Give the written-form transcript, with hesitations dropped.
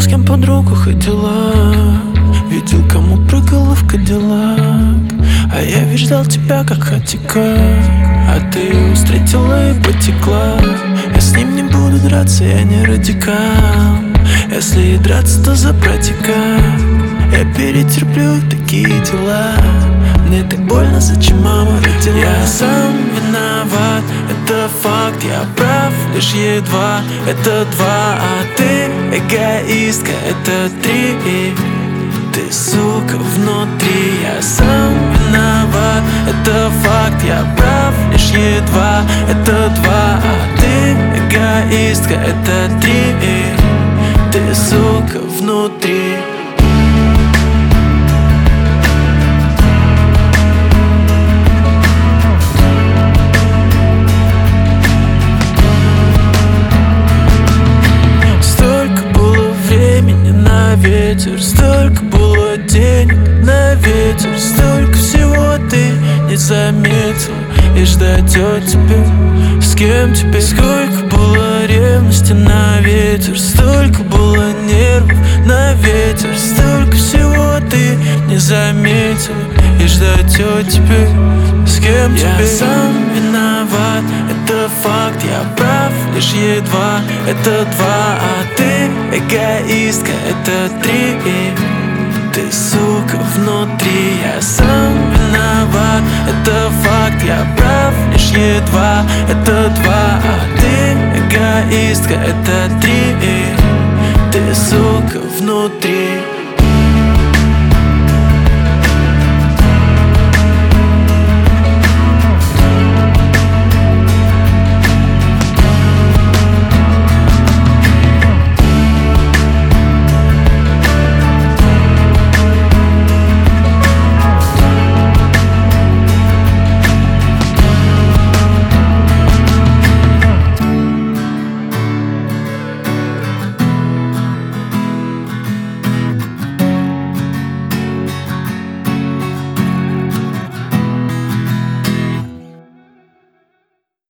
кем под руку ходила, видел, кому прыгала в Кадиллак. А я ведь ждал тебя, как хатика, а ты встретила и потекла. Я с ним не буду драться, я не радикал. Если и драться, то за братика. Я перетерплю такие дела. Мне так больно, зачем мама родила? Я сам виноват, это факт. Я прав лишь едва, это 2. А ты эгоистка, это 3. Ты, сука, внутри. Я сам виноват, это факт. Я прав лишь едва, это 2. А ты эгоистка, это 3. Ты, сука, внутри. Столько было времени на ветер, столько было денег на ветер, столько всего ты не заметил. И ждать от тебя, с кем теперь? Сколько было ревности на ветер, столько было нервов на ветер, столько всего ты не заметил. И ждать от тебя, с кем теперь? Я сам виноват, это факт. Я прав лишь едва, это 2. А ты эгоистка, это 3. Ты, сука, внутри. Я сам виноват, это факт. Я прав лишь едва, это 2. А ты эгоистка, это 3. Ты, сука, внутри.